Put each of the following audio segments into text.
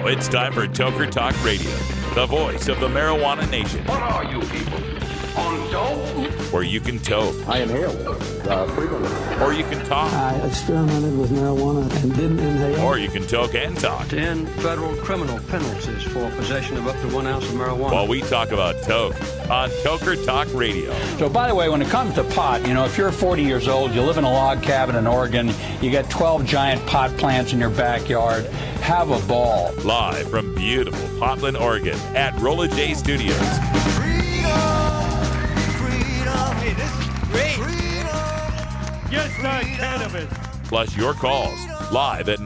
it's time for Toker Talk Radio, the voice of the marijuana nation. What are you people? On dope? Where you can toke. I inhale frequently. Or you can talk. I experimented with marijuana and didn't inhale. Or you can toke and talk. 10 federal criminal penalties for possession of up to 1 ounce of marijuana. While we talk about toke on Toker Talk Radio. So, by the way, when it comes to pot, if you're 40 years old, you live in a log cabin in Oregon, you got 12 giant pot plants in your backyard, have a ball. Live from beautiful Portland, Oregon at Rolla J Studios. Hey, this is great. Just not cannabis. Plus your calls live at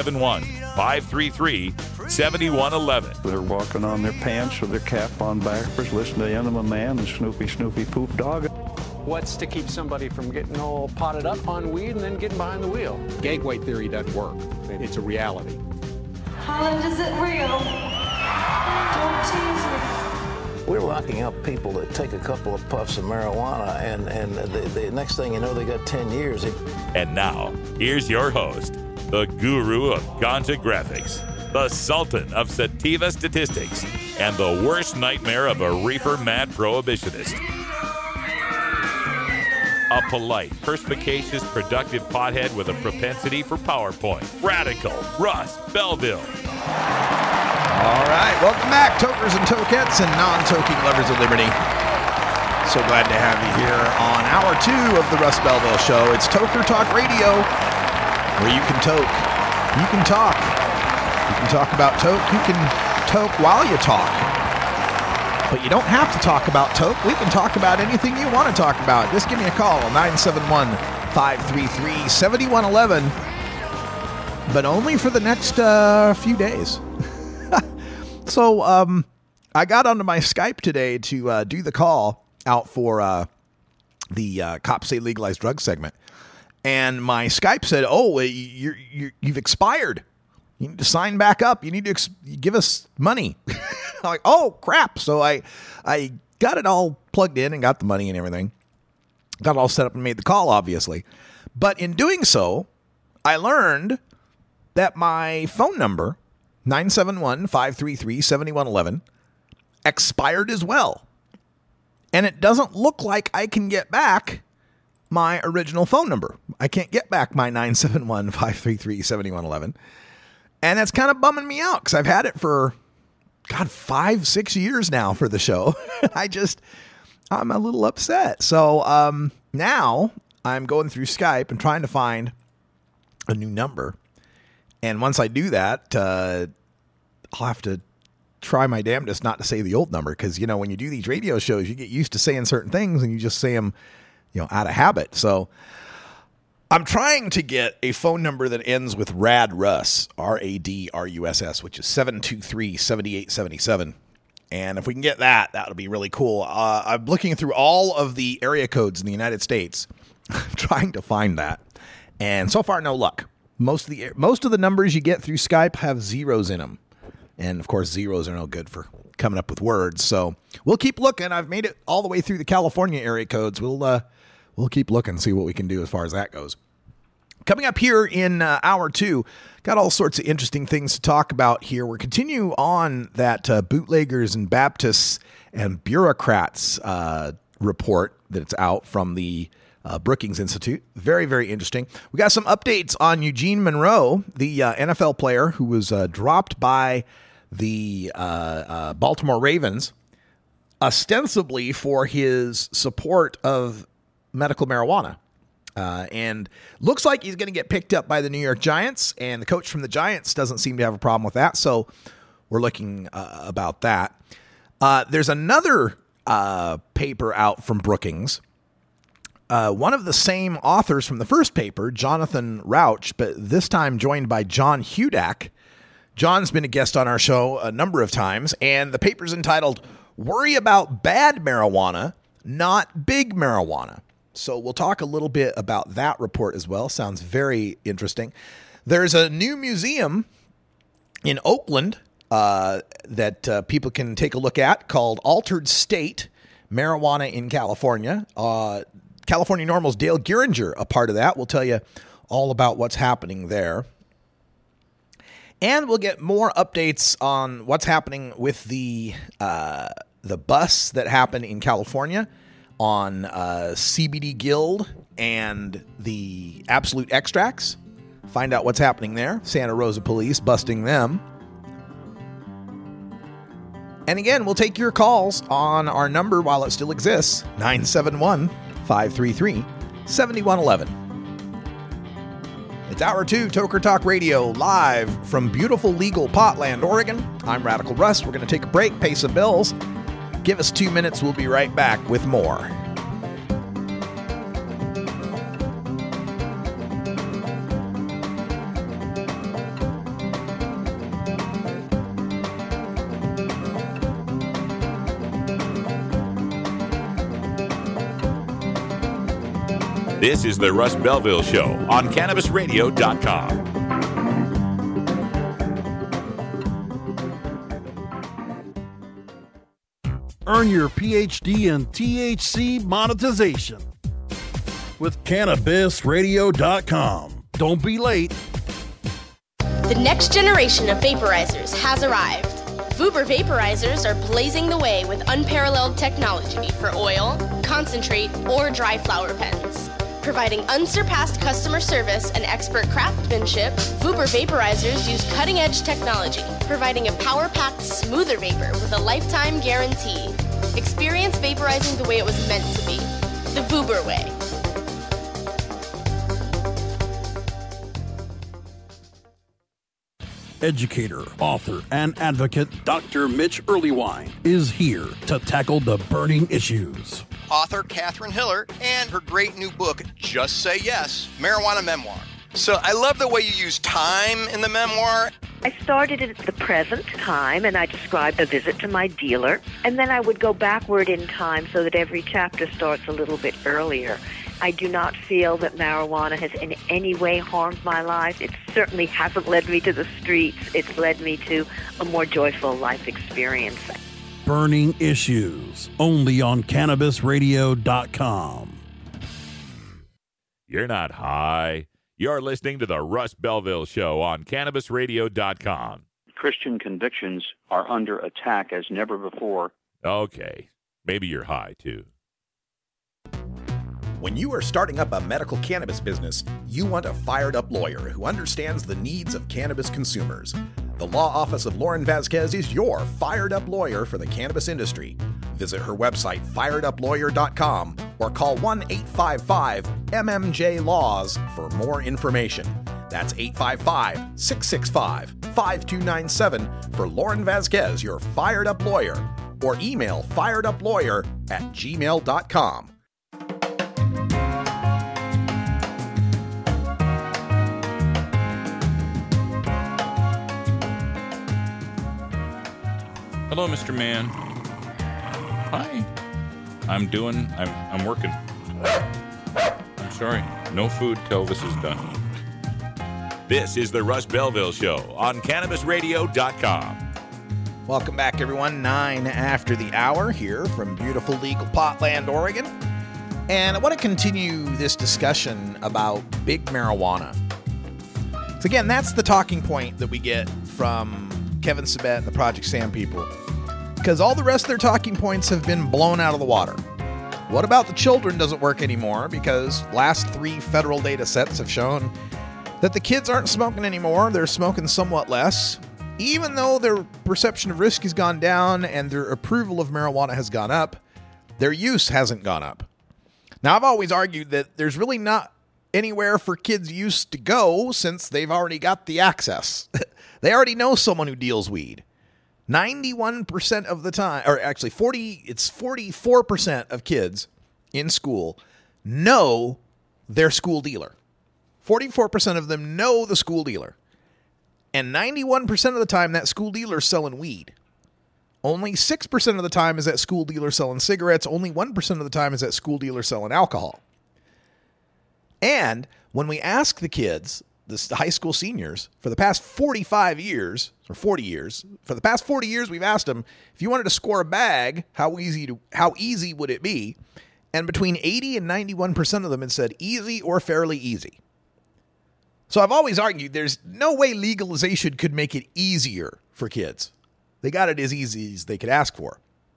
971-533-7111. They're walking on their pants with their cap on backwards, listening to Enema Man and Snoopy Poop Dog. What's to keep somebody from getting all potted up on weed and then getting behind the wheel? Gateway theory doesn't work. It's a reality. Holland, is it real? Don't tease me. We're locking up people that take a couple of puffs of marijuana, and the next thing you know, they got 10 years. And now, here's your host, the guru of ganja graphics, the sultan of sativa statistics, and the worst nightmare of a reefer mad prohibitionist. A polite, perspicacious, productive pothead with a propensity for PowerPoint. Radical Russ Belville. All right, welcome back, tokers and tokettes and non-toking lovers of liberty. So glad to have you here on hour 2 of the Russ Belville Show. It's Toker Talk Radio, where you can toke, you can talk, you can talk about toke, you can toke while you talk. But you don't have to talk about toke. We can talk about anything you want to talk about. Just give me a call, 971-533-7111. But only for the next few days. So I got onto my Skype today to do the call out for the Cops Say Legalized Drugs segment. And my Skype said, you've expired. You need to sign back up. You need to give us money. I'm like, oh, crap. So I got it all plugged in and got the money and everything. Got it all set up and made the call, obviously. But in doing so, I learned that my phone number, 971-533-7111, expired as well. And it doesn't look like I can get back my original phone number. I can't get back my 971-533-7111. And that's kind of bumming me out because I've had it for, 5-6 years now for the show. I'm a little upset. So now I'm going through Skype and trying to find a new number. And once I do that, I'll have to try my damnedest not to say the old number. Because, when you do these radio shows, you get used to saying certain things and you just say them, out of habit. So I'm trying to get a phone number that ends with RADRUSS, RADRUSS, which is 723-7877. And if we can get that, that'll be really cool. I'm looking through all of the area codes in the United States, trying to find that. And so far, no luck. Most of the numbers you get through Skype have zeros in them. And, of course, zeros are no good for coming up with words. So we'll keep looking. I've made it all the way through the California area codes. We'll keep looking, see what we can do as far as that goes. Coming up here in hour 2, got all sorts of interesting things to talk about here. We're continue on that bootleggers and Baptists and bureaucrats report that's out from the Brookings Institute. Very, very interesting. We got some updates on Eugene Monroe, the NFL player who was dropped by the Baltimore Ravens, ostensibly for his support of medical marijuana. And looks like he's going to get picked up by the New York Giants, and the coach from the Giants doesn't seem to have a problem with that. So we're looking about that. There's another paper out from Brookings. One of the same authors from the first paper, Jonathan Rauch, but this time joined by John Hudak. John's been a guest on our show a number of times, and the paper's entitled Worry About Bad Marijuana, Not Big Marijuana. So we'll talk a little bit about that report as well. Sounds very interesting. There's a new museum in Oakland that people can take a look at called Altered State, Marijuana in California. California Normal's Dale Geringer, a part of that. We'll tell you all about what's happening there. And we'll get more updates on what's happening with the bus that happened in California on CBD Guild and the Absolute Extracts. Find out what's happening there. Santa Rosa Police busting them. And again, we'll take your calls on our number while it still exists, 971-533-7111. It's Hour 2, Toker Talk Radio, live from beautiful legal Potland, Oregon. I'm Radical Russ. We're going to take a break, pay some bills. Give us 2 minutes. We'll be right back with more. This is the Russ Belville Show on CannabisRadio.com. Earn your PhD in THC monetization with CannabisRadio.com. Don't be late. The next generation of vaporizers has arrived. Vuber vaporizers are blazing the way with unparalleled technology for oil, concentrate, or dry flower pens. Providing unsurpassed customer service and expert craftsmanship, Vuber vaporizers use cutting-edge technology, providing a power-packed, smoother vapor with a lifetime guarantee. Experience vaporizing the way it was meant to be. The Vuber way. Educator, author, and advocate Dr. Mitch Earlywine is here to tackle the burning issues. Author Catherine Hiller and her great new book, Just Say Yes, Marijuana Memoir. So I love the way you use time in the memoir. I started at the present time, and I described a visit to my dealer, and then I would go backward in time so that every chapter starts a little bit earlier. I do not feel that marijuana has in any way harmed my life. It certainly hasn't led me to the streets. It's led me to a more joyful life experience. Burning Issues, only on CannabisRadio.com. You're not high. You're listening to the Russ Belville Show on CannabisRadio.com. Christian convictions are under attack as never before. Okay, maybe you're high, too. When you are starting up a medical cannabis business, you want a fired-up lawyer who understands the needs of cannabis consumers. The law office of Lauren Vasquez is your fired-up lawyer for the cannabis industry. Visit her website, fireduplawyer.com, or call 1-855-MMJ-LAWS for more information. That's 855-665-5297 for Lauren Vasquez, your fired-up lawyer, or email fireduplawyer@gmail.com. Hello, Mr. Man. Hi. I'm working. I'm sorry. No food till this is done. This is the Russ Belville Show on CannabisRadio.com. Welcome back, everyone. 9 after the hour here from beautiful legal Potland, Oregon. And I want to continue this discussion about big marijuana. So again, that's the talking point that we get from Kevin Sabet and the Project Sam people. Because all the rest of their talking points have been blown out of the water. What about the children doesn't work anymore, because last 3 federal data sets have shown that the kids aren't smoking anymore. They're smoking somewhat less. Even though their perception of risk has gone down and their approval of marijuana has gone up, their use hasn't gone up. Now, I've always argued that there's really not anywhere for kids' use to go since they've already got the access. They already know someone who deals weed. 91% of the time, or actually 44% of kids in school know their school dealer. 44% of them know the school dealer. And 91% of the time, that school dealer is selling weed. Only 6% of the time is that school dealer selling cigarettes. Only 1% of the time is that school dealer selling alcohol. And when we ask the kids, the high school seniors, for the past 45 years, or 40 years, for the past 40 years, we've asked them, if you wanted to score a bag, how easy would it be? And between 80 and 91% of them had said easy or fairly easy. So I've always argued there's no way legalization could make it easier for kids. They got it as easy as they could ask for.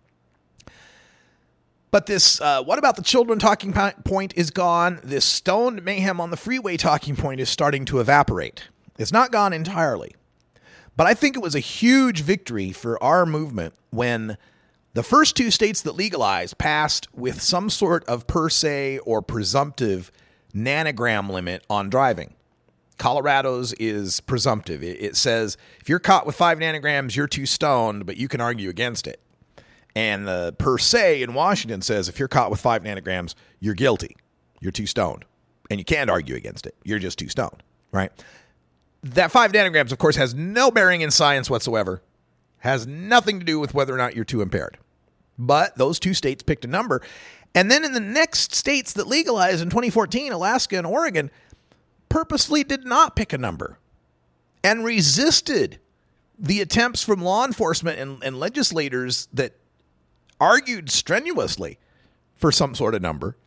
But this, what about the children talking point is gone. This stoned mayhem on the freeway talking point is starting to evaporate. It's not gone entirely. But I think it was a huge victory for our movement when the first 2 states that legalized passed with some sort of per se or presumptive nanogram limit on driving. Colorado's is presumptive. It says if you're caught with 5 nanograms, you're too stoned, but you can argue against it. And the per se in Washington says if you're caught with 5 nanograms, you're guilty. You're too stoned. And you can't argue against it. You're just too stoned, right? That 5 nanograms, of course, has no bearing in science whatsoever. Has nothing to do with whether or not you're too impaired. But those 2 states picked a number. And then in the next states that legalized in 2014, Alaska and Oregon, purposely did not pick a number and resisted the attempts from law enforcement and legislators that argued strenuously for some sort of number.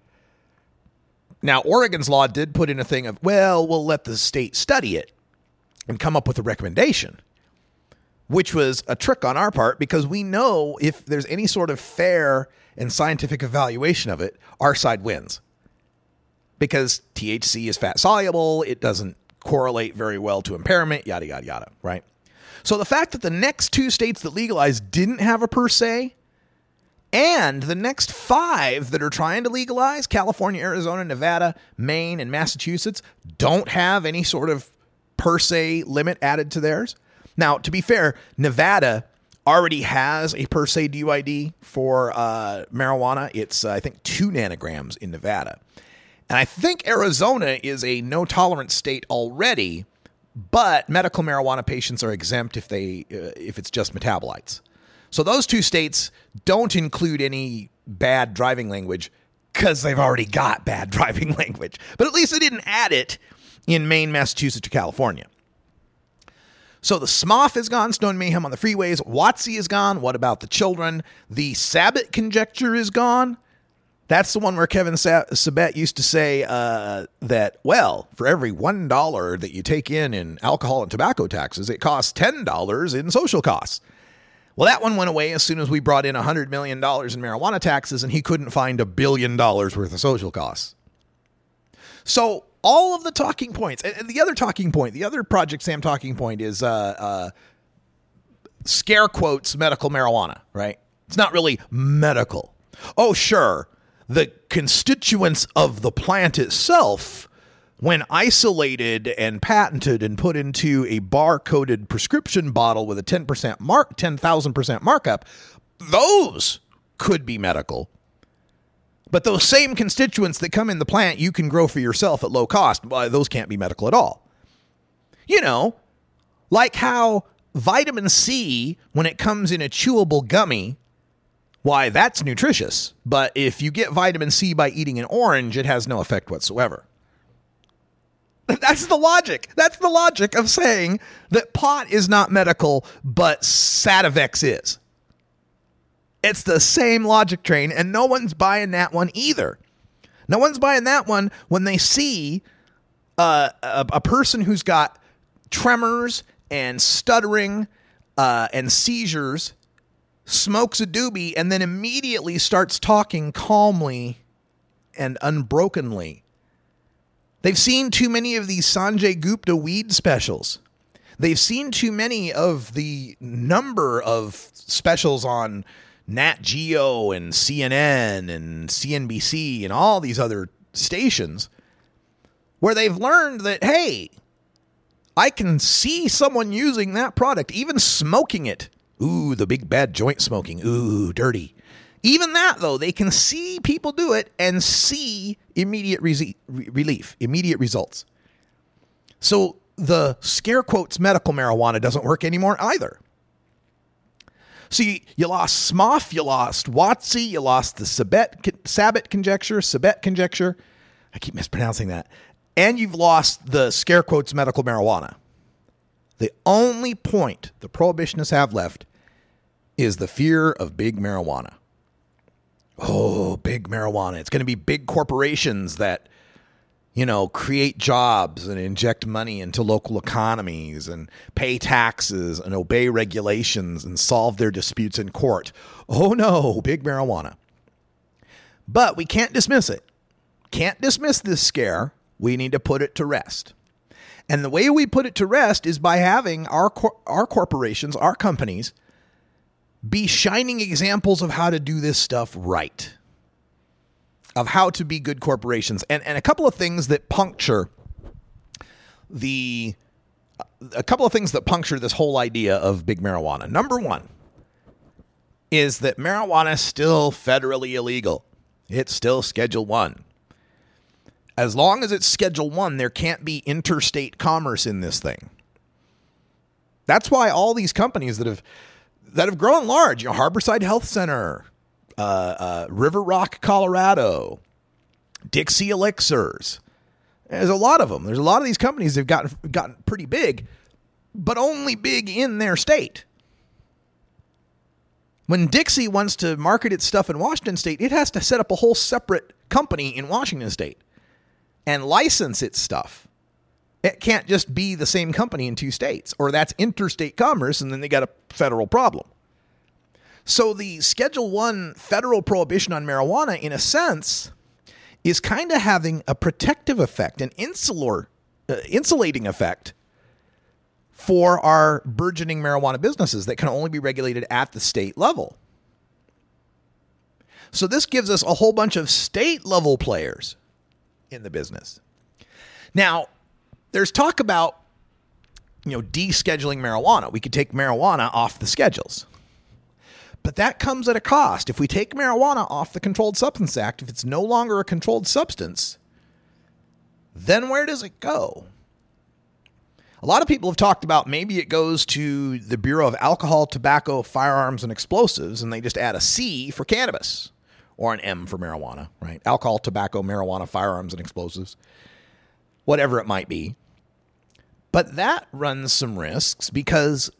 Now, Oregon's law did put in a thing of, well, we'll let the state study it and come up with a recommendation, which was a trick on our part because we know if there's any sort of fair and scientific evaluation of it, our side wins. Because THC is fat soluble, it doesn't correlate very well to impairment, yada, yada, yada, right? So the fact that the next 2 states that legalized didn't have a per se, and the next 5 that are trying to legalize, California, Arizona, Nevada, Maine, and Massachusetts, don't have any sort of per se limit added to theirs. Now, to be fair, Nevada already has a per se DUID for marijuana. It's, I think, 2 nanograms in Nevada. And I think Arizona is a no-tolerance state already, but medical marijuana patients are exempt if it's just metabolites. So those 2 states don't include any bad driving language because they've already got bad driving language. But at least they didn't add it in Maine, Massachusetts, or California. So the SMOF is gone, Stone Mayhem on the freeways. WOTC is gone. What about the children? The Sabbat conjecture is gone. That's the one where Kevin Sabet used to say that, well, for every $1 that you take in alcohol and tobacco taxes, it costs $10 in social costs. Well, that one went away as soon as we brought in $100 million in marijuana taxes, and he couldn't find $1 billion worth of social costs. So all of the talking points, and the other talking point, the other Project Sam talking point is scare quotes medical marijuana, right? It's not really medical. Oh, sure. The constituents of the plant itself, when isolated and patented and put into a bar-coded prescription bottle with a 10,000% markup, those could be medical. But those same constituents that come in the plant you can grow for yourself at low cost, well, those can't be medical at all. You know, like how vitamin C, when it comes in a chewable gummy, why, that's nutritious. But if you get vitamin C by eating an orange, it has no effect whatsoever. That's the logic. That's the logic of saying that pot is not medical, but Sativex is. It's the same logic train, and no one's buying that one either. No one's buying that one when they see a person who's got tremors and stuttering and seizures smokes a doobie and then immediately starts talking calmly and unbrokenly. They've seen too many of these Sanjay Gupta weed specials. They've seen too many of the number of specials on Nat Geo and CNN and CNBC and all these other stations where they've learned that, hey, I can see someone using that product, even smoking it. Ooh, the big bad joint smoking. Ooh, dirty. Even that, though, they can see people do it and see immediate relief, immediate results. So the scare quotes medical marijuana doesn't work anymore either. So you lost SMOF, you lost WOTC, you lost the Sabbat conjecture. I keep mispronouncing that. And you've lost the scare quotes medical marijuana. The only point the prohibitionists have left is the fear of big marijuana. Oh, big marijuana. It's going to be big corporations that, create jobs and inject money into local economies and pay taxes and obey regulations and solve their disputes in court. Oh no, big marijuana. But we can't dismiss it. Can't dismiss this scare. We need to put it to rest. And the way we put it to rest is by having our corporations, our companies, be shining examples of how to do this stuff right, of how to be good corporations. And a couple of things that puncture this whole idea of big marijuana. Number one is that marijuana is still federally illegal. It's still Schedule 1. As long as it's Schedule 1, there can't be interstate commerce in this thing. That's why all these companies that have grown large, Harborside Health Center, River Rock, Colorado, Dixie Elixirs. There's a lot of them. There's a lot of these companies that have gotten pretty big, but only big in their state. When Dixie wants to market its stuff in Washington State, it has to set up a whole separate company in Washington State and license its stuff. It can't just be the same company in two states, or that's interstate commerce, and then they got a federal problem. So the Schedule 1 federal prohibition on marijuana, in a sense, is kind of having a protective effect, an insulating effect for our burgeoning marijuana businesses that can only be regulated at the state level. So this gives us a whole bunch of state-level players in the business. Now, there's talk about, descheduling marijuana. We could take marijuana off the schedules. But that comes at a cost. If we take marijuana off the Controlled Substance Act, if it's no longer a controlled substance, then where does it go? A lot of people have talked about maybe it goes to the Bureau of Alcohol, Tobacco, Firearms, and Explosives, and they just add a C for cannabis, or an M for marijuana, right? Alcohol, tobacco, marijuana, firearms, and explosives, whatever it might be. But that runs some risks because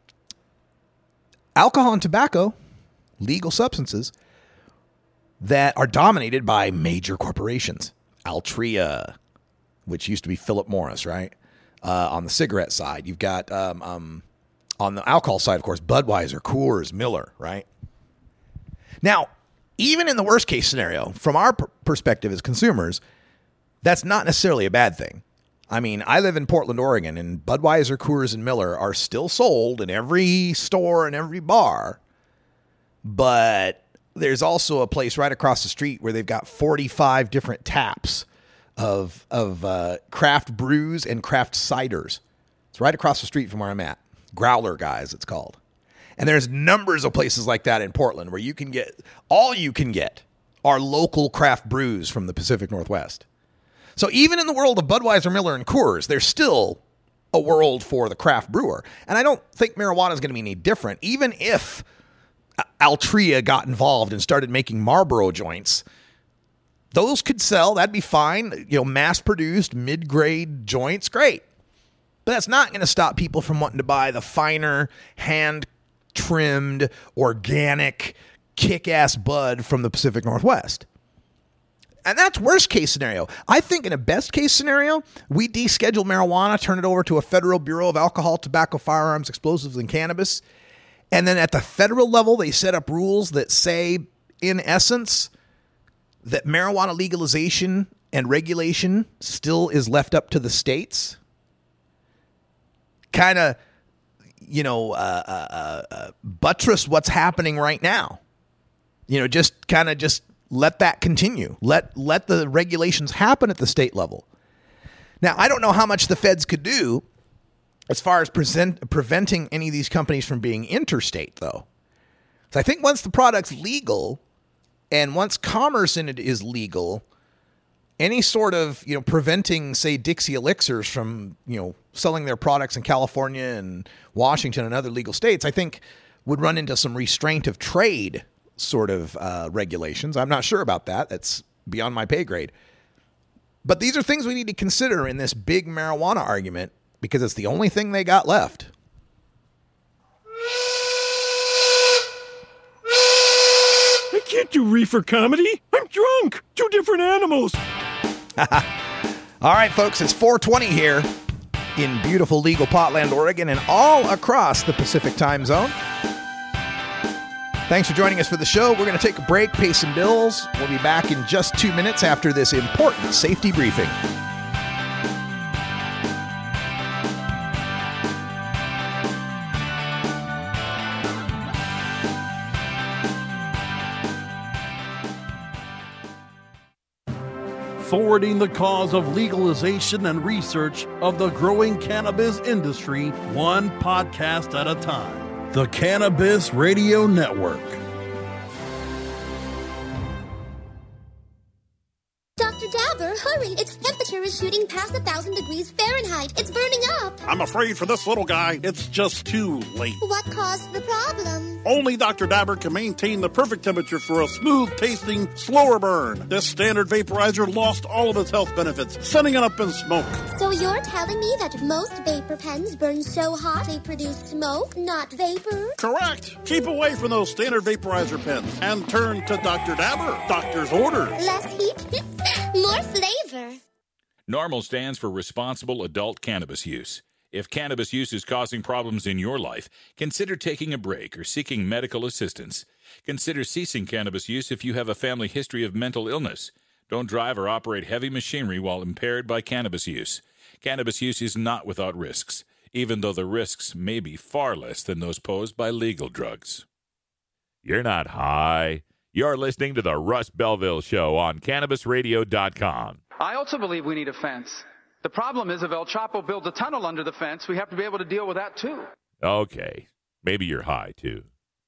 alcohol and tobacco, legal substances that are dominated by major corporations. Altria, which used to be Philip Morris, right? On the cigarette side, you've got on the alcohol side, of course, Budweiser, Coors, Miller, right? Now, even in the worst case scenario, from our perspective as consumers, that's not necessarily a bad thing. I mean, I live in Portland, Oregon, and Budweiser, Coors, and Miller are still sold in every store and every bar. But there's also a place right across the street where they've got 45 different taps of craft brews and craft ciders. It's right across the street from where I'm at. Growler Guys, it's called. And there's numbers of places like that in Portland where you can get are local craft brews from the Pacific Northwest. So even in the world of Budweiser, Miller, and Coors, there's still a world for the craft brewer. And I don't think marijuana is going to be any different. Even if Altria got involved and started making Marlboro joints, those could sell. That'd be fine. Mass-produced, mid-grade joints, great. But that's not going to stop people from wanting to buy the finer, hand-trimmed, organic, kick-ass bud from the Pacific Northwest. And that's worst-case scenario. I think in a best-case scenario, we deschedule marijuana, turn it over to a federal Bureau of Alcohol, Tobacco, Firearms, Explosives, and Cannabis. And then at the federal level, they set up rules that say, in essence, that marijuana legalization and regulation still is left up to the states. Kind of, buttress what's happening right now. Just let that continue. Let the regulations happen at the state level. Now, I don't know how much the feds could do as far as preventing any of these companies from being interstate, though. So I think once the product's legal and once commerce in it is legal, any sort of, preventing, say, Dixie Elixirs from, selling their products in California and Washington and other legal states, I think would run into some restraint of trade sort of regulations. I'm not sure about that. That's beyond my pay grade. But these are things we need to consider in this big marijuana argument because it's the only thing they got left. I can't do reefer comedy. I'm drunk. Two different animals. All right, folks, it's 4:20 here in beautiful legal Portland, Oregon, and all across the Pacific time zone. Thanks for joining us for the show. We're going to take a break, pay some bills. We'll be back in just 2 minutes after this important safety briefing. Forwarding the cause of legalization and research of the growing cannabis industry, one podcast at a time. The Cannabis Radio Network. Dr. Dabber, hurry! Its temperature is shooting past 1,000 degrees Fahrenheit. It's burning up. I'm afraid for this little guy, it's just too late. What caused the problem? Only Dr. Dabber can maintain the perfect temperature for a smooth-tasting, slower burn. This standard vaporizer lost all of its health benefits, sending it up in smoke. So you're telling me that most vapor pens burn so hot they produce smoke, not vapor? Correct. Keep away from those standard vaporizer pens and turn to Dr. Dabber. Doctor's orders. Less heat, more flavor. NORML stands for Responsible Adult Cannabis Use. If cannabis use is causing problems in your life, consider taking a break or seeking medical assistance. Consider ceasing cannabis use if you have a family history of mental illness. Don't drive or operate heavy machinery while impaired by cannabis use. Cannabis use is not without risks, even though the risks may be far less than those posed by legal drugs. You're not high. You're listening to the Russ Belville Show on CannabisRadio.com. I also believe we need a fence. The problem is if El Chapo builds a tunnel under the fence, we have to be able to deal with that too. Okay. Maybe you're high, too.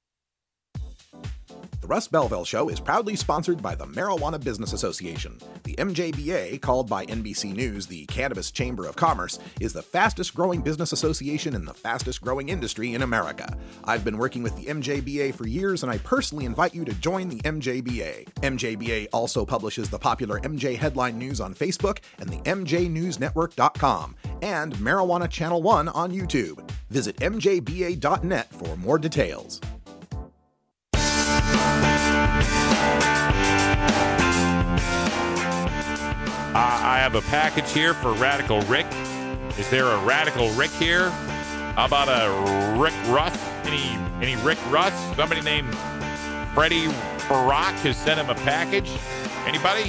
The Russ Belville Show is proudly sponsored by the Marijuana Business Association. The MJBA, called by NBC News the Cannabis Chamber of Commerce, is the fastest growing business association in the fastest growing industry in America. I've been working with the MJBA for years, and I personally invite you to join the MJBA. MJBA also publishes the popular MJ Headline News on Facebook and the MJNewsNetwork.com and Marijuana Channel 1 on YouTube. Visit mjba.net for more details. I have a package here for Radical Rick. Is there a Radical Rick here? How about a Rick Russ? Any Rick Russ? Somebody named Freddie Barack has sent him a package. Anybody?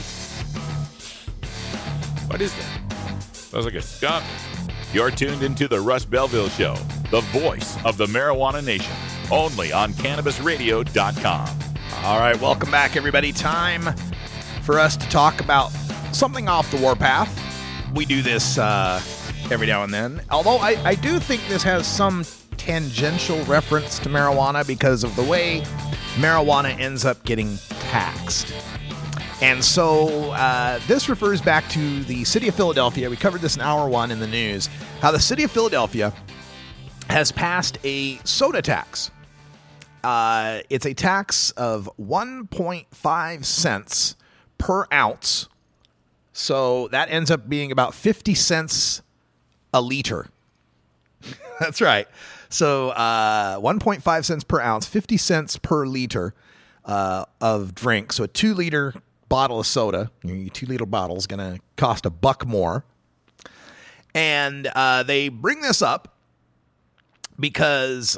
What is that? Sounds like a skunk. You're tuned into the Russ Belville Show, the voice of the marijuana nation, only on CannabisRadio.com. All right, welcome back, everybody. Time for us to talk about something off the warpath. We do this every now and then, although I do think this has some tangential reference to marijuana because of the way marijuana ends up getting taxed. And so this refers back to the city of Philadelphia. We covered this in hour one in the news, how the city of Philadelphia has passed a soda tax. It's a tax of 1.5 cents per ounce. So that ends up being about 50 cents a liter. That's right. So 1.5 cents per ounce, 50 cents per liter of drink. So a 2-liter bottle of soda, your 2-liter bottle is going to cost $1 more. And they bring this up because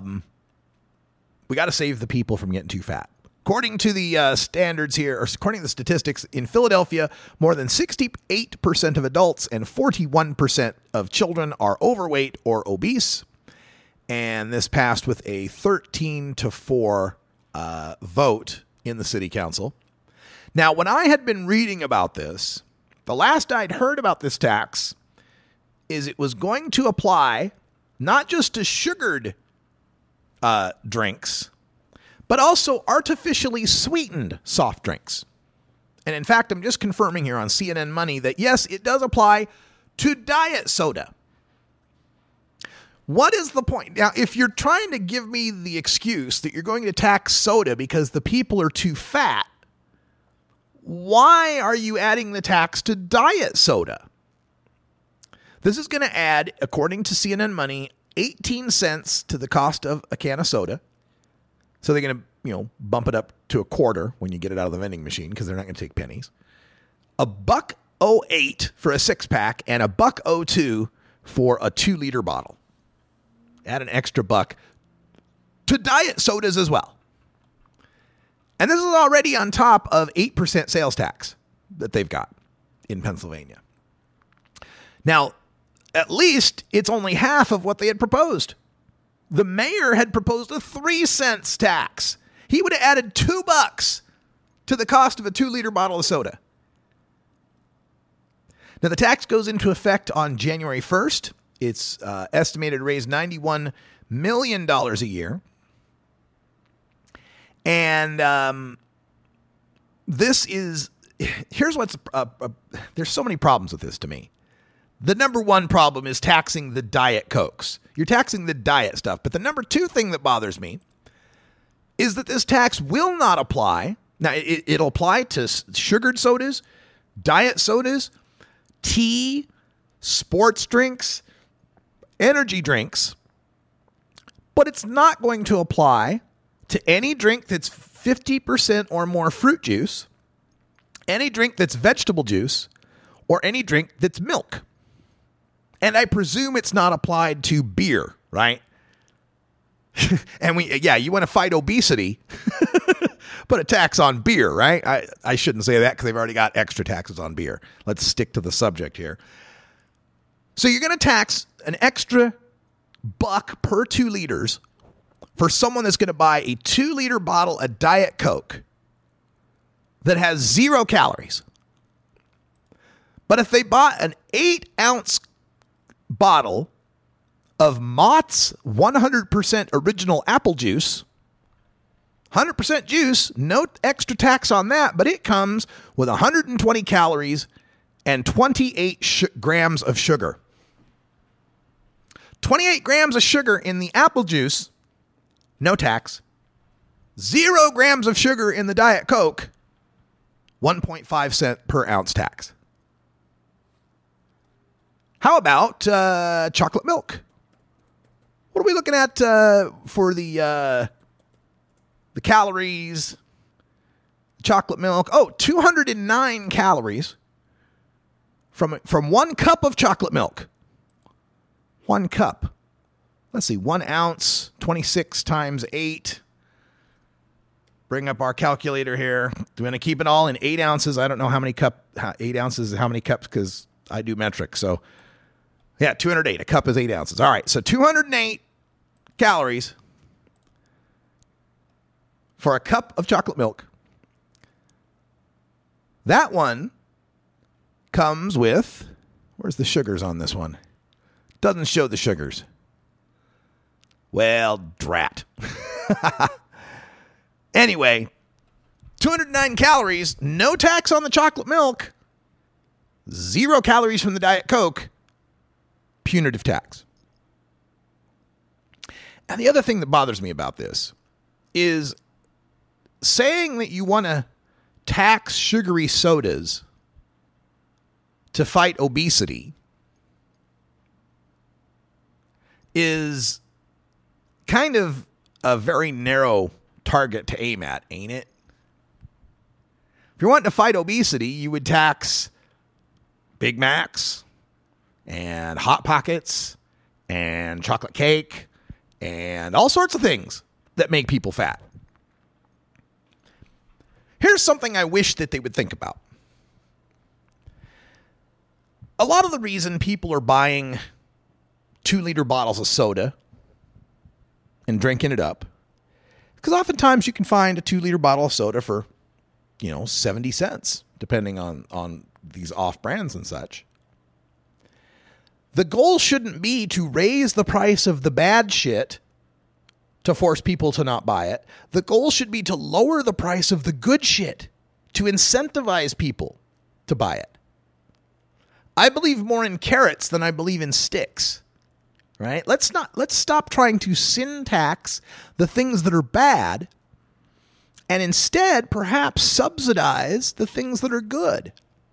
we got to save the people from getting too fat. According to the standards here, or according to the statistics, in Philadelphia, more than 68% of adults and 41% of children are overweight or obese. And this passed with a 13-4 vote in the city council. Now, when I had been reading about this, the last I'd heard about this tax is it was going to apply not just to sugared drinks, but also artificially sweetened soft drinks. And in fact, I'm just confirming here on CNN Money that yes, it does apply to diet soda. What is the point? Now, if you're trying to give me the excuse that you're going to tax soda because the people are too fat, why are you adding the tax to diet soda? This is going to add, according to CNN Money, 18 cents to the cost of a can of soda. So they're going to, bump it up to $0.25 when you get it out of the vending machine because they're not going to take pennies. $1 $1.08 for a 6-pack and $1.02 for a 2-liter bottle. Add an extra buck to diet sodas as well. And this is already on top of 8% sales tax that they've got in Pennsylvania. Now, at least it's only half of what they had proposed. The mayor had proposed a 3 cents tax. He would have added $2 to the cost of a 2-liter bottle of soda. Now, the tax goes into effect on January 1st. It's estimated to raise $91 million a year. And here's what's, there's so many problems with this to me. The number one problem is taxing the Diet Cokes. You're taxing the diet stuff. But the number two thing that bothers me is that this tax will not apply. Now, it'll apply to sugared sodas, diet sodas, tea, sports drinks, energy drinks. But it's not going to apply to any drink that's 50% or more fruit juice, any drink that's vegetable juice, or any drink that's milk. And I presume it's not applied to beer, right? And you want to fight obesity, put a tax on beer, right? I shouldn't say that because they've already got extra taxes on beer. Let's stick to the subject here. So you're going to tax an extra $1 per 2 liters for someone that's going to buy a 2-liter bottle of Diet Coke that has 0 calories. But if they bought an 8-ounce bottle of Mott's 100% original apple juice, 100% juice, no extra tax on that, but it comes with 120 calories and 28 grams of sugar. 28 grams of sugar in the apple juice, no tax. 0 grams of sugar in the Diet Coke, 1.5 cent per ounce tax. How about chocolate milk? What are we looking at for the calories? Chocolate milk. 209 calories from 1 cup of chocolate milk. 1 cup. Let's see, 1 ounce, 26 times 8. Bring up our calculator here. We're going to keep it all in 8 ounces. I don't know how many 8 ounces is how many cups because I do metric. So, yeah, 208. A cup is 8 ounces. All right, so 208 calories for a cup of chocolate milk. That one comes with, where's the sugars on this one? Doesn't show the sugars. Well, drat. Anyway, 209 calories, no tax on the chocolate milk, 0 calories from the Diet Coke, punitive tax. And the other thing that bothers me about this is saying that you want to tax sugary sodas to fight obesity is kind of a very narrow target to aim at, ain't it? If you're wanting to fight obesity, you would tax Big Macs and Hot Pockets and chocolate cake and all sorts of things that make people fat. Here's something I wish that they would think about. A lot of the reason people are buying 2-liter bottles of soda and drinking it up, because oftentimes you can find a 2-liter bottle of soda for, 70 cents, depending on these off-brands and such. The goal shouldn't be to raise the price of the bad shit to force people to not buy it. The goal should be to lower the price of the good shit to incentivize people to buy it. I believe more in carrots than I believe in sticks. Right? Let's stop trying to sin tax the things that are bad and instead perhaps subsidize the things that are good.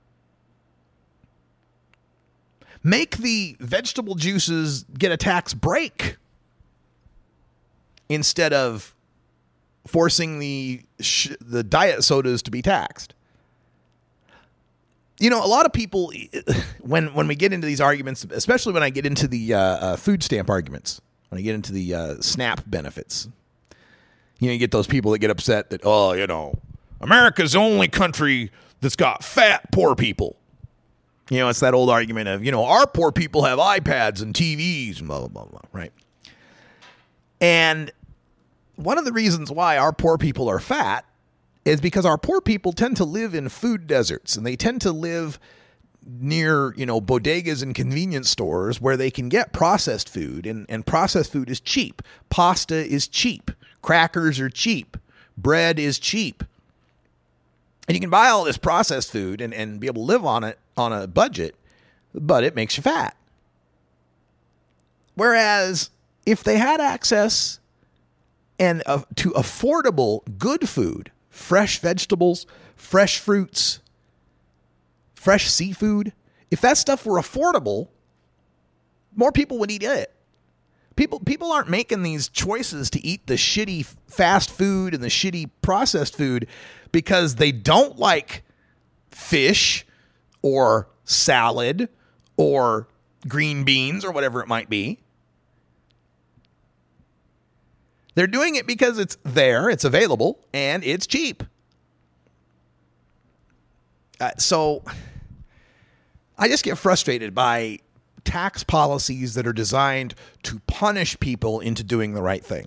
Make the vegetable juices get a tax break instead of forcing the diet sodas to be taxed. a lot of people, when we get into these arguments, especially when I get into the food stamp arguments, when I get into the SNAP benefits, you get those people that get upset that, America's the only country that's got fat poor people. It's that old argument of, our poor people have iPads and TVs and blah, blah, blah, blah, right? And one of the reasons why our poor people are fat is because our poor people tend to live in food deserts, and they tend to live near, bodegas and convenience stores where they can get processed food, and processed food is cheap. Pasta is cheap. Crackers are cheap. Bread is cheap. And you can buy all this processed food and be able to live on it on a budget, but it makes you fat. Whereas if they had access to affordable, good food, fresh vegetables, fresh fruits, fresh seafood, if that stuff were affordable, more people would eat it. People aren't making these choices to eat the shitty fast food and the shitty processed food because they don't like fish or salad or green beans or whatever it might be. They're doing it because it's there, it's available, and it's cheap. So I just get frustrated by tax policies that are designed to punish people into doing the right thing.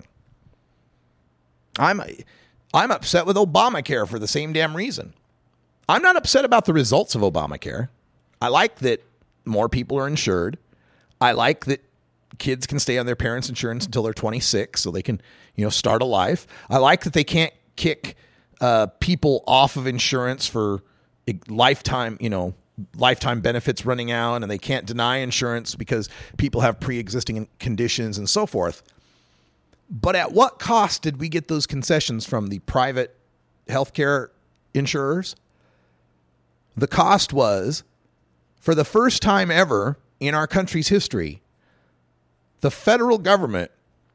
I'm upset with Obamacare for the same damn reason. I'm not upset about the results of Obamacare. I like that more people are insured. I like that kids can stay on their parents' insurance until they're 26 so they can, start a life. I like that they can't kick people off of insurance for lifetime benefits running out, and they can't deny insurance because people have pre-existing conditions and so forth. But at what cost did we get those concessions from the private healthcare insurers? The cost was, for the first time ever in our country's history, the federal government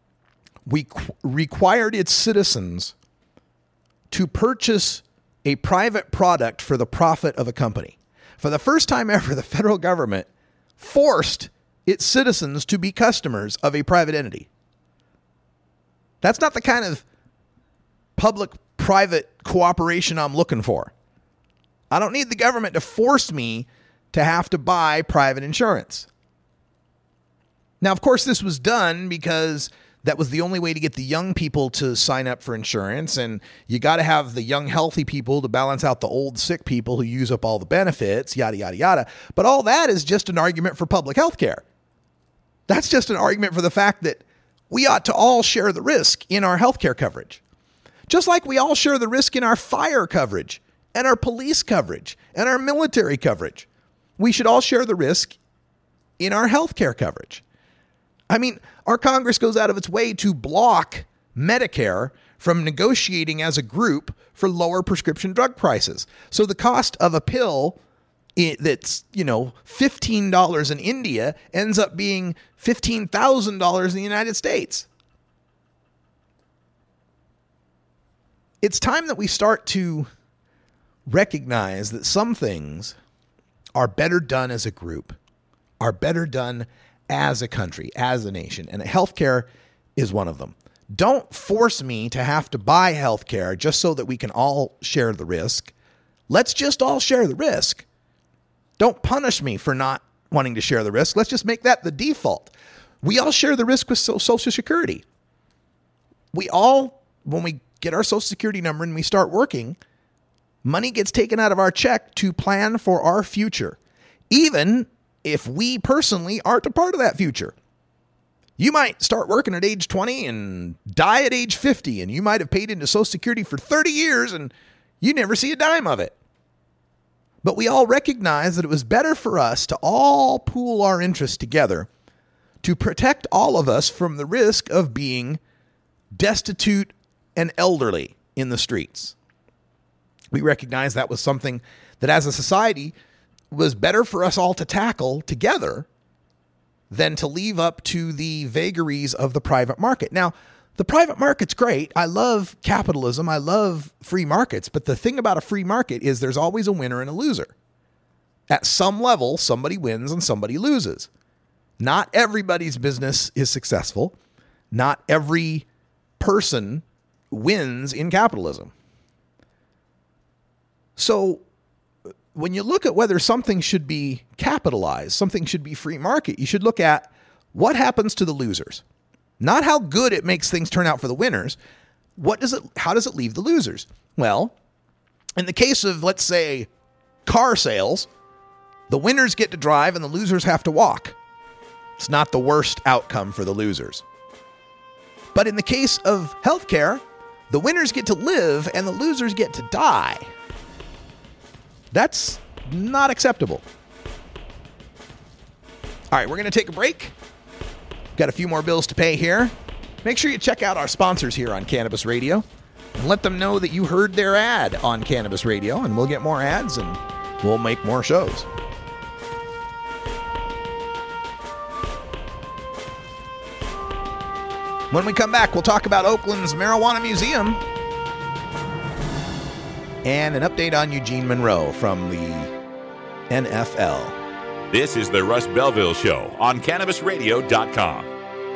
required its citizens to purchase a private product for the profit of a company. For the first time ever, the federal government forced its citizens to be customers of a private entity. That's not the kind of public-private cooperation I'm looking for. I don't need the government to force me to have to buy private insurance. Now, of course, this was done because that was the only way to get the young people to sign up for insurance. And you got to have the young, healthy people to balance out the old, sick people who use up all the benefits, yada, yada, yada. But all that is just an argument for public health care. That's just an argument for the fact that we ought to all share the risk in our health care coverage. Just like we all share the risk in our fire coverage and our police coverage and our military coverage. We should all share the risk in our health care coverage. I mean, our Congress goes out of its way to block Medicare from negotiating as a group for lower prescription drug prices. So the cost of a pill that's, $15 in India ends up being $15,000 in the United States. It's time that we start to recognize that some things are better done as a group, are better done as a country, as a nation, and healthcare is one of them. Don't force me to have to buy healthcare just so that we can all share the risk. Let's just all share the risk. Don't punish me for not wanting to share the risk. Let's just make that the default. We all share the risk with Social Security. We all, when we get our Social Security number and we start working, money gets taken out of our check to plan for our future, even if we personally aren't a part of that future. You might start working at age 20 and die at age 50, and you might have paid into Social Security for 30 years and you never see a dime of it. But we all recognize that it was better for us to all pool our interests together to protect all of us from the risk of being destitute and elderly in the streets. We recognize that was something that as a society was better for us all to tackle together than to leave up to the vagaries of the private market. Now, the private market's great. I love capitalism. I love free markets. But the thing about a free market is there's always a winner and a loser. At some level, somebody wins and somebody loses. Not everybody's business is successful. Not every person wins in capitalism. So when you look at whether something should be capitalized, something should be free market, you should look at what happens to the losers. Not how good it makes things turn out for the winners. How does it leave the losers? Well, in the case of, let's say, car sales, the winners get to drive and the losers have to walk. It's not the worst outcome for the losers. But in the case of healthcare, the winners get to live and the losers get to die. That's not acceptable. All right, we're going to take a break. Got a few more bills to pay here. Make sure you check out our sponsors here on Cannabis Radio and let them know that you heard their ad on Cannabis Radio, and we'll get more ads and we'll make more shows. When we come back, we'll talk about Oakland's Marijuana Museum and an update on Eugene Monroe from the NFL. This is the Russ Belville Show on CannabisRadio.com.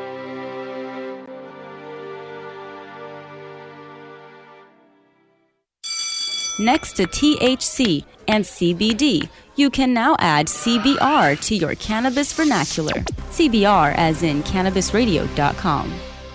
Next to THC and CBD, you can now add CBR to your cannabis vernacular. CBR as in CannabisRadio.com.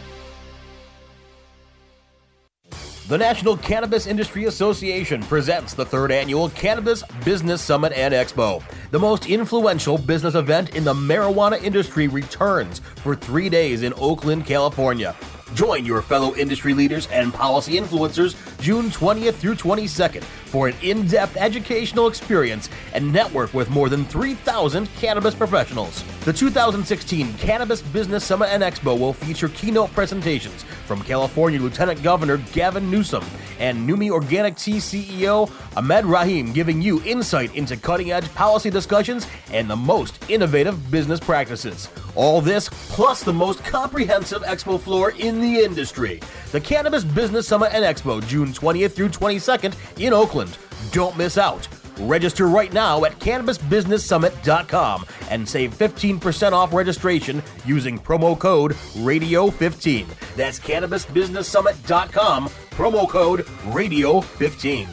The National Cannabis Industry Association presents the 3rd Annual Cannabis Business Summit and Expo. The most influential business event in the marijuana industry returns for 3 days in Oakland, California. Join your fellow industry leaders and policy influencers June 20th through 22nd for an in-depth educational experience and network with more than 3,000 cannabis professionals. The 2016 Cannabis Business Summit and Expo will feature keynote presentations from California Lieutenant Governor Gavin Newsom and Numi Organic Tea CEO Ahmed Rahim, giving you insight into cutting-edge policy discussions and the most innovative business practices. All this, plus the most comprehensive expo floor in the industry. The Cannabis Business Summit and Expo, June 20th through 22nd in Oakland. Don't miss out. Register right now at CannabisBusinessSummit.com and save 15% off registration using promo code RADIO15. That's CannabisBusinessSummit.com, promo code RADIO15.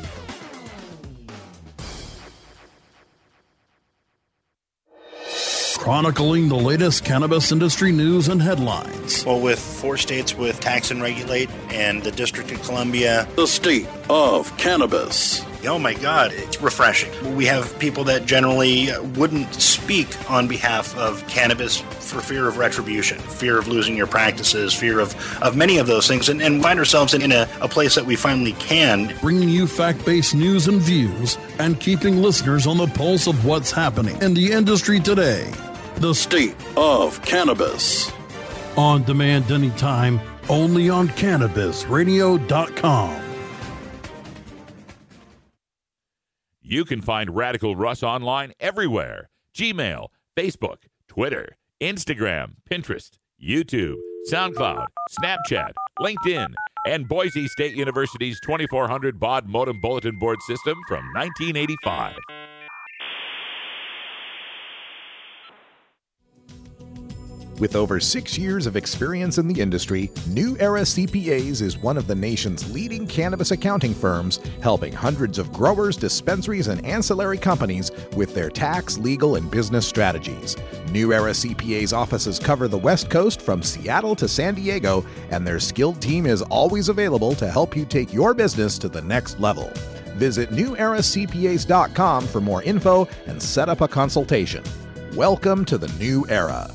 Chronicling the latest cannabis industry news and headlines. Well, with 4 states with tax and regulate and the District of Columbia. The state of cannabis. Oh my God, it's refreshing. We have people that generally wouldn't speak on behalf of cannabis for fear of retribution, fear of losing your practices, fear of many of those things, and find ourselves in a place that we finally can. Bringing you fact-based news and views and keeping listeners on the pulse of what's happening in the industry today. The state of cannabis. On demand anytime, only on CannabisRadio.com. You can find Radical Russ online everywhere. Gmail, Facebook, Twitter, Instagram, Pinterest, YouTube, SoundCloud, Snapchat, LinkedIn, and Boise State University's 2400 baud modem bulletin board system from 1985. With over 6 years of experience in the industry, New Era CPAs is one of the nation's leading cannabis accounting firms, helping hundreds of growers, dispensaries, and ancillary companies with their tax, legal, and business strategies. New Era CPAs offices cover the West Coast from Seattle to San Diego, and their skilled team is always available to help you take your business to the next level. Visit NewEraCPAs.com for more info and set up a consultation. Welcome to the New Era.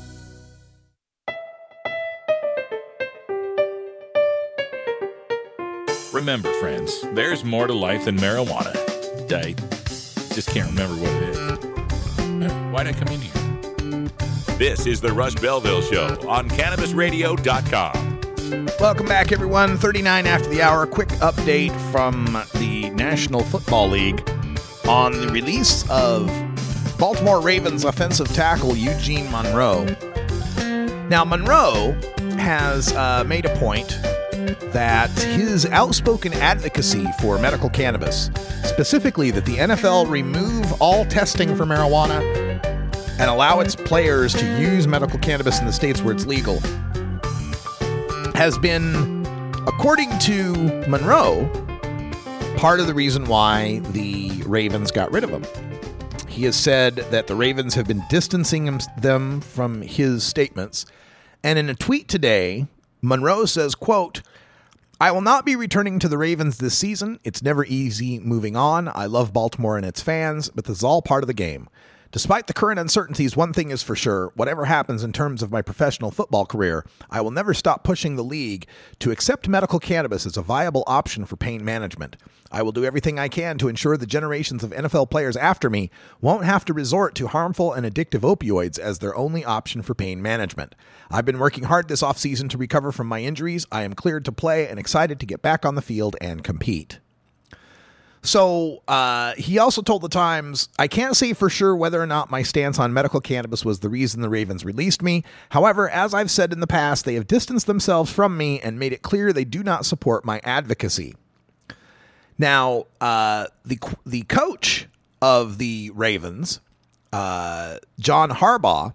Remember, friends, there's more to life than marijuana. I just can't remember what it is. Why'd I come in here? This is the Russ Belville Show on CannabisRadio.com. Welcome back, everyone. 39 after the hour. Quick update from the National Football League on the release of Baltimore Ravens offensive tackle Eugene Monroe. Now, Monroe has made a point that his outspoken advocacy for medical cannabis, specifically that the NFL remove all testing for marijuana and allow its players to use medical cannabis in the states where it's legal, has been, according to Monroe, part of the reason why the Ravens got rid of him. He has said that the Ravens have been distancing them from his statements. And in a tweet today, Monroe says, quote, "I will not be returning to the Ravens this season. It's never easy moving on. I love Baltimore and its fans, but this is all part of the game. Despite the current uncertainties, one thing is for sure. Whatever happens in terms of my professional football career, I will never stop pushing the league to accept medical cannabis as a viable option for pain management. I will do everything I can to ensure the generations of NFL players after me won't have to resort to harmful and addictive opioids as their only option for pain management. I've been working hard this offseason to recover from my injuries. I am cleared to play and excited to get back on the field and compete." So he also told the Times, "I can't say for sure whether or not my stance on medical cannabis was the reason the Ravens released me. However, as I've said in the past, they have distanced themselves from me and made it clear they do not support my advocacy." Now, the coach of the Ravens, John Harbaugh,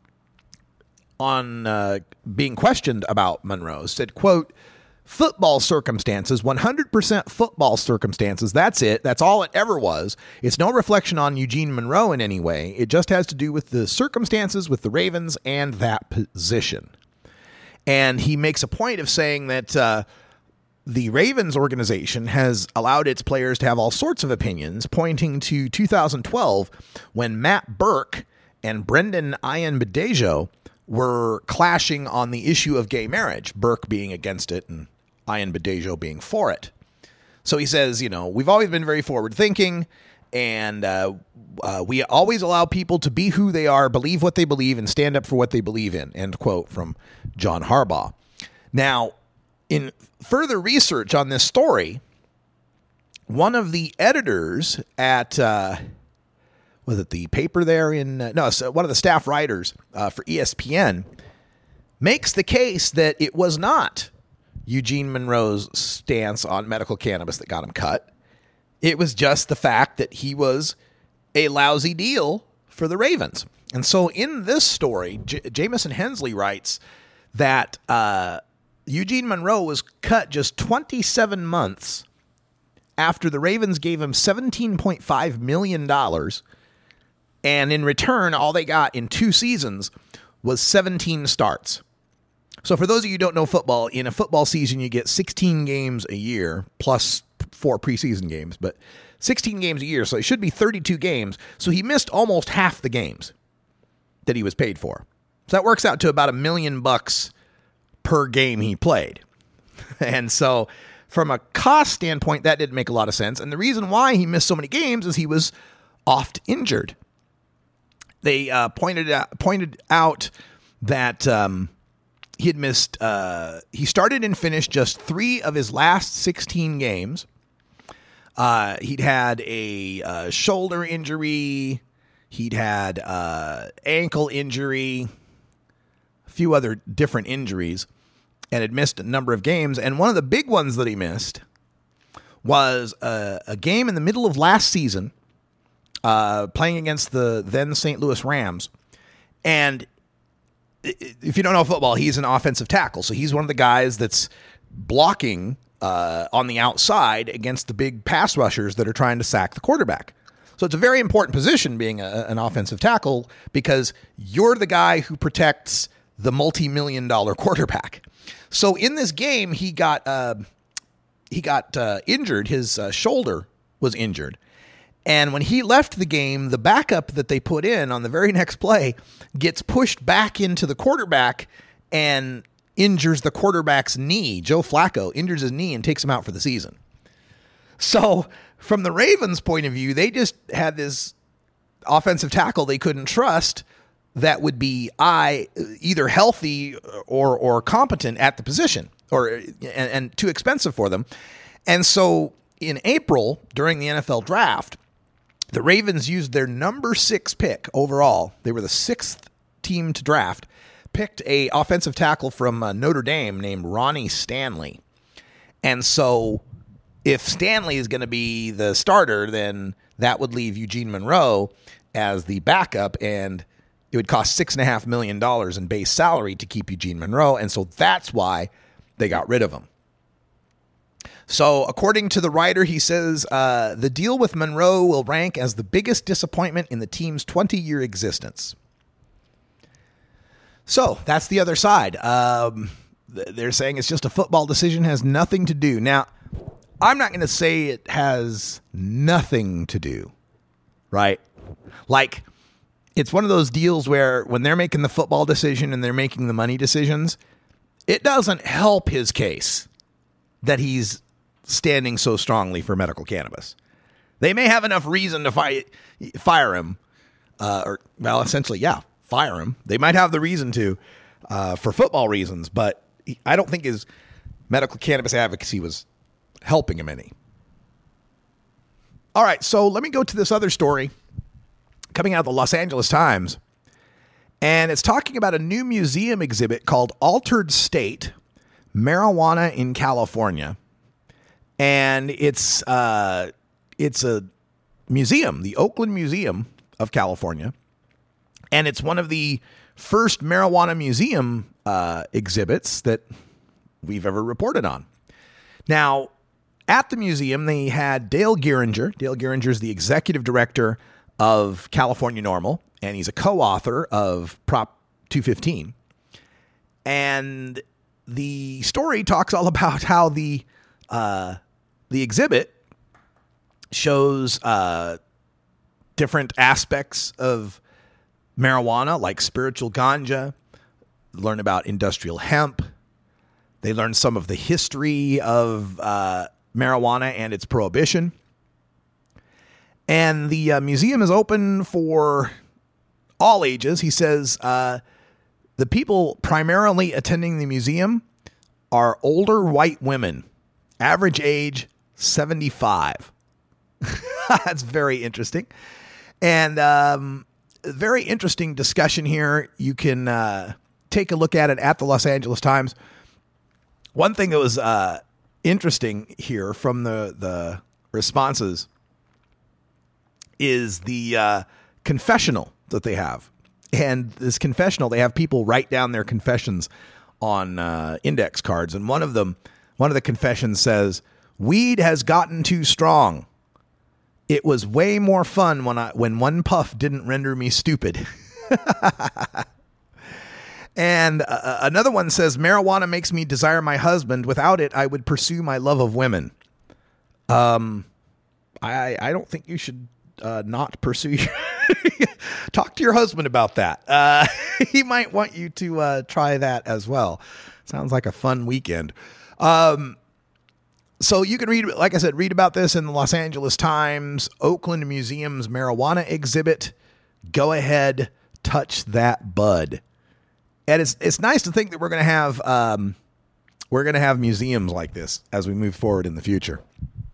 on being questioned about Monroe, said, quote, "Football circumstances, 100% football circumstances. That's it. That's all it ever was. It's no reflection on Eugene Monroe in any way. It just has to do with the circumstances with the Ravens and that position." And he makes a point of saying that the Ravens organization has allowed its players to have all sorts of opinions, pointing to 2012 when Matt Burke and Brendan Ayanbadejo were clashing on the issue of gay marriage, Burke being against it and Ayanbadejo being for it. So he says, we've always been very forward thinking, and we always allow people to be who they are, believe what they believe, and stand up for what they believe in, end quote from John Harbaugh. Now, in further research on this story, one of the editors at was it the paper there in one of the staff writers for ESPN makes the case that it was not Eugene Monroe's stance on medical cannabis that got him cut. It was just the fact that he was a lousy deal for the Ravens. And so in this story, Jamison Hensley writes that Eugene Monroe was cut just 27 months after the Ravens gave him $17.5 million. And in return, all they got in 2 seasons was 17 starts. So for those of you who don't know football, in a football season, you get 16 games a year plus 4 preseason games, but 16 games a year. So it should be 32 games. So he missed almost half the games that he was paid for. So that works out to about $1 million per game he played. And so from a cost standpoint, that didn't make a lot of sense. And the reason why he missed so many games is he was oft injured. They pointed out that he had missed. He started and finished just 3 of his last 16 games. He'd had a shoulder injury. He'd had ankle injury, a few other different injuries, and had missed a number of games. And one of the big ones that he missed was a game in the middle of last season, playing against the then St. Louis Rams. And if you don't know football, he's an offensive tackle. So he's one of the guys that's blocking on the outside against the big pass rushers that are trying to sack the quarterback. So it's a very important position being an offensive tackle because you're the guy who protects the multi-million-dollar quarterback. So in this game, he got injured. His shoulder was injured. And when he left the game, the backup that they put in on the very next play gets pushed back into the quarterback and injures the quarterback's knee. Joe Flacco injures his knee and takes him out for the season. So from the Ravens' point of view, they just had this offensive tackle they couldn't trust that would be either healthy or competent at the position and too expensive for them. And so in April, during the NFL draft, the Ravens used their number 6 pick overall. They were the 6th team to draft, picked a offensive tackle from Notre Dame named Ronnie Stanley. And so if Stanley is going to be the starter, then that would leave Eugene Monroe as the backup, and it would cost $6.5 million in base salary to keep Eugene Monroe. And so that's why they got rid of him. So according to the writer, he says, the deal with Monroe will rank as the biggest disappointment in the team's 20-year existence. So that's the other side. They're saying it's just a football decision, has nothing to do. Now, I'm not going to say it has nothing to do, right? Like, it's one of those deals where when they're making the football decision and they're making the money decisions, it doesn't help his case that he's standing so strongly for medical cannabis. They may have enough reason to fire him, essentially, fire him. They might have the reason to for football reasons, but I don't think his medical cannabis advocacy was helping him any. All right, so let me go to this other story coming out of the Los Angeles Times, and it's talking about a new museum exhibit called Altered State, Marijuana in California. And it's a museum, the Oakland Museum of California. And it's one of the first marijuana museum exhibits that we've ever reported on. Now, at the museum, they had Dale Geringer. Dale Geringer is the executive director of California NORML, and he's a co-author of Prop 215. And the story talks all about how the exhibit shows different aspects of marijuana, like spiritual ganja. Learn about industrial hemp. They learn some of the history of marijuana and its prohibition. And the museum is open for all ages. He says the people primarily attending the museum are older white women, average age 75. That's very interesting. And very interesting discussion here. You can take a look at it at the Los Angeles Times. One thing that was interesting here from the responses is the confessional that they have. And this confessional, they have people write down their confessions on index cards. And one of the confessions says, "Weed has gotten too strong. It was way more fun when one puff didn't render me stupid." And another one says, "Marijuana makes me desire my husband. Without it, I would pursue my love of women." I don't think you should not pursue talk to your husband about that. He might want you to try that as well. Sounds like a fun weekend. So you can read, like I said, read about this in the Los Angeles Times, Oakland Museum's marijuana exhibit. Go ahead, touch that bud. And it's nice to think that we're going to have museums like this as we move forward in the future.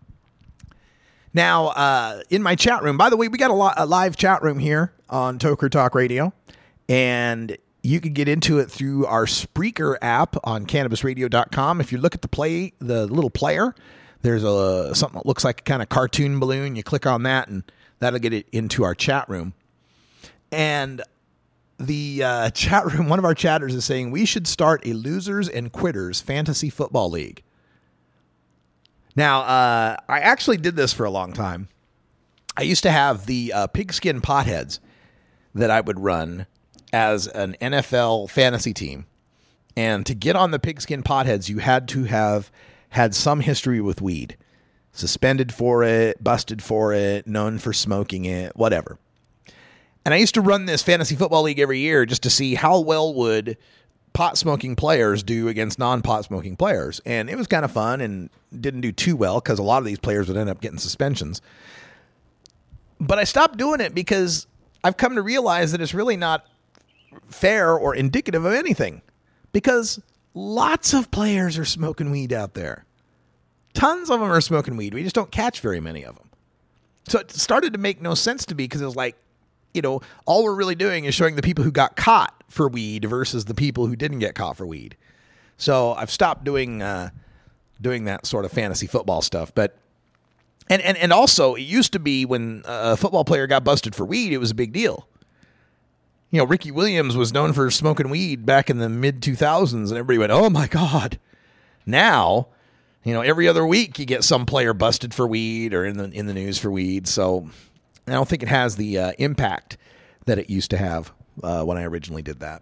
Now, in my chat room, by the way, we got a live chat room here on Toker Talk Radio, and you can get into it through our Spreaker app on CannabisRadio.com. If you look at the little player, there's something that looks like a kind of cartoon balloon. You click on that, and that'll get it into our chat room. And the chat room, one of our chatters is saying we should start a losers and quitters fantasy football league. Now, I actually did this for a long time. I used to have the Pigskin Potheads that I would run as an NFL fantasy team. And to get on the Pigskin Potheads, you had to have had some history with weed. Suspended for it, busted for it, known for smoking it, whatever. And I used to run this fantasy football league every year just to see how well would pot-smoking players do against non-pot-smoking players. And it was kind of fun and didn't do too well because a lot of these players would end up getting suspensions. But I stopped doing it because I've come to realize that it's really not fair or indicative of anything. Because lots of players are smoking weed out there. Tons of them are smoking weed. We just don't catch very many of them. So it started to make no sense to me because it was like, all we're really doing is showing the people who got caught for weed versus the people who didn't get caught for weed. So I've stopped doing doing that sort of fantasy football stuff. But and also, it used to be when a football player got busted for weed, it was a big deal. You know, Ricky Williams was known for smoking weed back in the mid-2000s, and everybody went, oh, my God. Now, you know, every other week you get some player busted for weed or in the news for weed. So I don't think it has the impact that it used to have when I originally did that.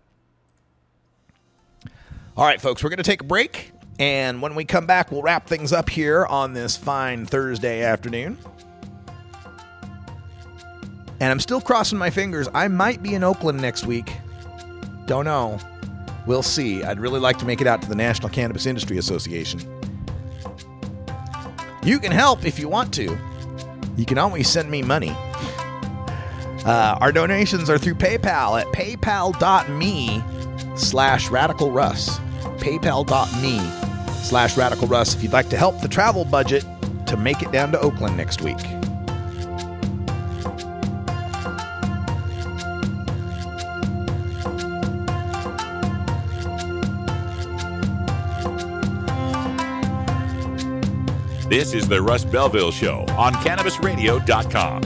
All right, folks, we're going to take a break. And when we come back, we'll wrap things up here on this fine Thursday afternoon. And I'm still crossing my fingers. I might be in Oakland next week. Don't know. We'll see. I'd really like to make it out to the National Cannabis Industry Association. You can help if you want to. You can always send me money. Our donations are through PayPal at paypal.me/RadicalRuss. PayPal.me/RadicalRuss if you'd like to help the travel budget to make it down to Oakland next week. This is the Russ Belville Show on CannabisRadio.com.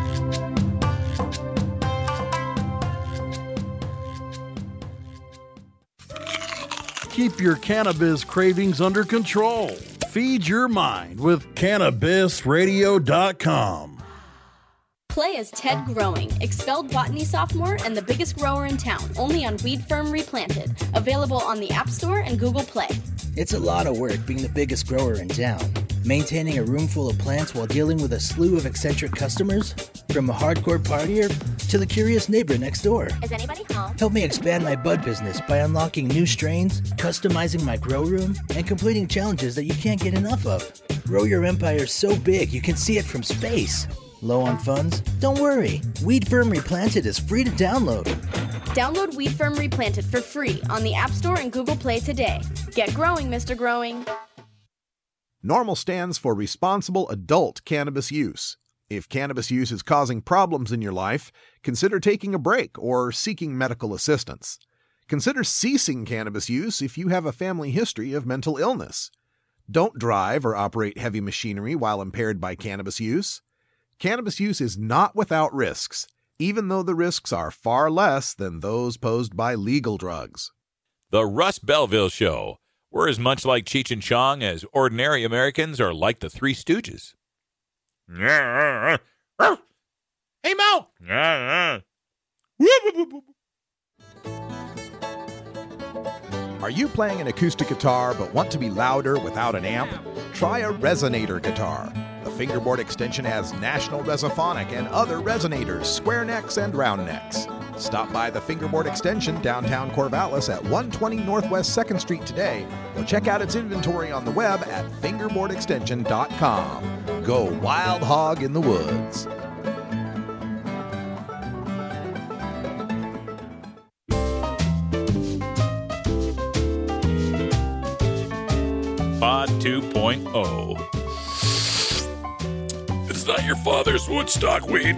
Keep your cannabis cravings under control. Feed your mind with CannabisRadio.com. Play as Ted Growing, expelled botany sophomore and the biggest grower in town, only on Weed Firm Replanted. Available on the App Store and Google Play. It's a lot of work being the biggest grower in town. Maintaining a room full of plants while dealing with a slew of eccentric customers? From a hardcore partier to the curious neighbor next door. Is anybody home? Help me expand my bud business by unlocking new strains, customizing my grow room, and completing challenges that you can't get enough of. Grow your empire so big you can see it from space. Low on funds? Don't worry. Weed Firm Replanted is free to download. Download Weed Firm Replanted for free on the App Store and Google Play today. Get growing, Mr. Growing. NORML stands for Responsible Adult Cannabis Use. If cannabis use is causing problems in your life, consider taking a break or seeking medical assistance. Consider ceasing cannabis use if you have a family history of mental illness. Don't drive or operate heavy machinery while impaired by cannabis use. Cannabis use is not without risks, even though the risks are far less than those posed by legal drugs. The Russ Belville Show. We're as much like Cheech and Chong as ordinary Americans are like the Three Stooges. Hey, Mo! Are you playing an acoustic guitar but want to be louder without an amp? Try a resonator guitar. The fingerboard extension has National Resophonic and other resonators, square necks and round necks. Stop by the Fingerboard Extension downtown Corvallis at 120 Northwest 2nd Street today, or check out its inventory on the web at fingerboardextension.com. Go wild hog in the woods. Pod 2.0. It's not your father's Woodstock weed.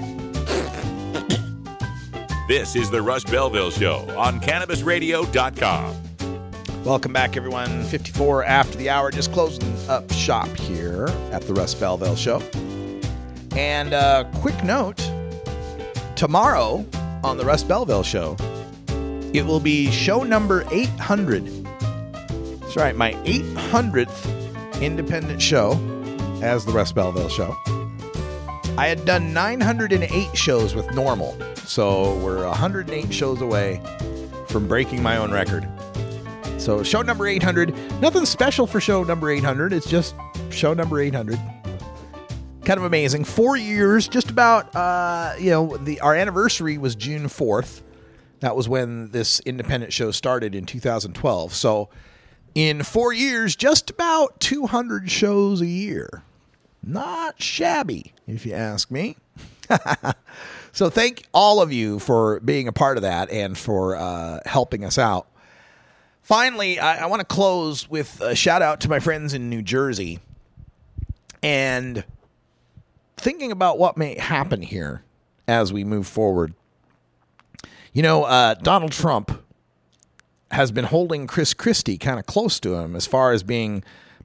This is the Russ Belville Show on CannabisRadio.com. Welcome back, everyone. 54 after the hour, just closing up shop here at the Russ Belville Show. And quick note, tomorrow on the Russ Belville Show, it will be show number 800. That's right, my 800th independent show as the Russ Belville Show. I had done 908 shows with NORML, so we're 108 shows away from breaking my own record. So show number 800, nothing special for show number 800, it's just show number 800. Kind of amazing. 4 years, just about, our anniversary was June 4th. That was when this independent show started in 2012. So in 4 years, just about 200 shows a year. Not shabby, if you ask me. So thank all of you for being a part of that and for helping us out. Finally, I want to close with a shout out to my friends in New Jersey and thinking about what may happen here as we move forward. You know, Donald Trump has been holding Chris Christie kind of close to him as far as being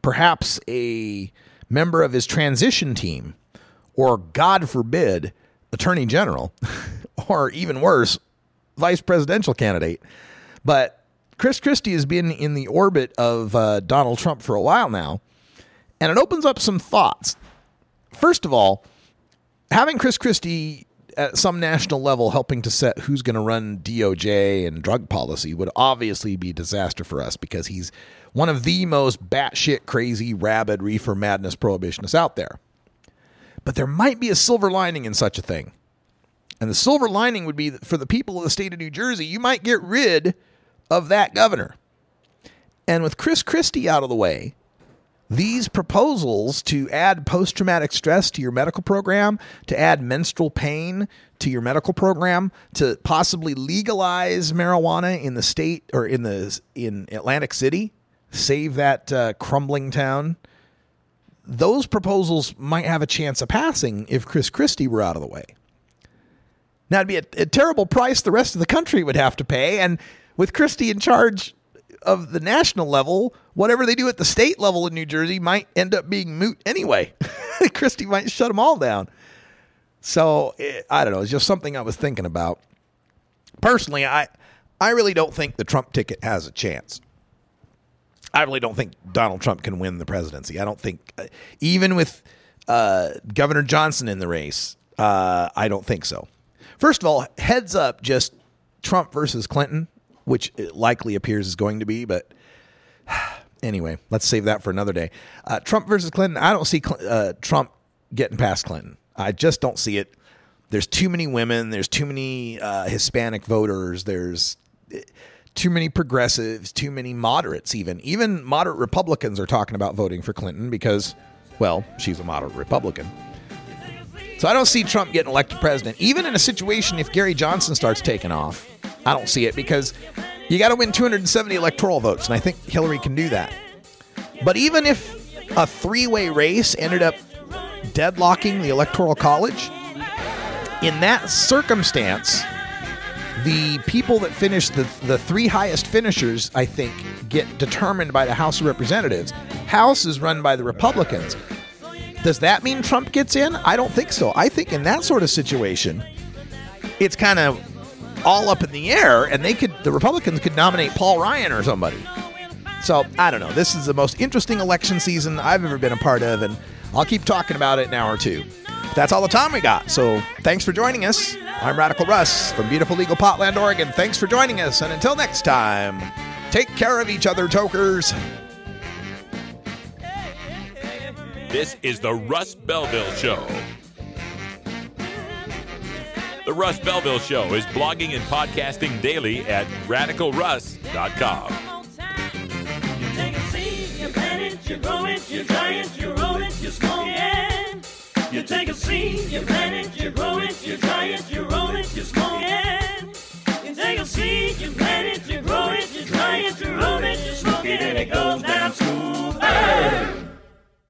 perhaps a member of his transition team, or God forbid, Attorney General, or even worse, vice presidential candidate. But Chris Christie has been in the orbit of Donald Trump for a while now, and it opens up some thoughts. First of all, having Chris Christie at some national level helping to set who's going to run DOJ and drug policy would obviously be a disaster for us, because he's one of the most batshit crazy, rabid, reefer madness prohibitionists out there. But there might be a silver lining in such a thing. And the silver lining would be that for the people of the state of New Jersey, you might get rid of that governor. And with Chris Christie out of the way, these proposals to add post-traumatic stress to your medical program, to add menstrual pain to your medical program, to possibly legalize marijuana in the state or in Atlantic City, save that crumbling town, those proposals might have a chance of passing if Chris Christie were out of the way. Now, it'd be a terrible price the rest of the country would have to pay, and with Christie in charge of the national level, whatever they do at the state level in New Jersey might end up being moot anyway. Christie might shut them all down. So, I don't know. It's just something I was thinking about. Personally, I really don't think the Trump ticket has a chance. I really don't think Donald Trump can win the presidency. I don't think, even with Governor Johnson in the race, I don't think so. First of all, heads up, just Trump versus Clinton, which it likely appears is going to be, but anyway, let's save that for another day. Trump versus Clinton, I don't see Trump getting past Clinton. I just don't see it. There's too many women. There's too many Hispanic voters. There's too many progressives, too many moderates even. Even moderate Republicans are talking about voting for Clinton because, well, she's a moderate Republican. So I don't see Trump getting elected president. Even in a situation if Gary Johnson starts taking off, I don't see it, because you got to win 270 electoral votes, and I think Hillary can do that. But even if a three-way race ended up deadlocking the Electoral College, in that circumstance, the people that finish the three highest finishers, I think, get determined by the House of Representatives. House is run by the Republicans. Does that mean Trump gets in? I don't think so. I think in that sort of situation, it's kind of all up in the air, and the Republicans could nominate Paul Ryan or somebody. So, I don't know. This is the most interesting election season I've ever been a part of, and I'll keep talking about it an hour or two. That's all the time we got, so thanks for joining us. I'm Radical Russ from beautiful legal Potland, Oregon. Thanks for joining us, and until next time, take care of each other, tokers. This is the Russ Belville Show. The Russ Belville Show is blogging and podcasting daily at RadicalRuss.com. You take a seed, you plant it, you grow it, you dry it, you roll it, you smoke it. You take a seed, you plant it, you grow it, you dry it, you roll it, you smoke it.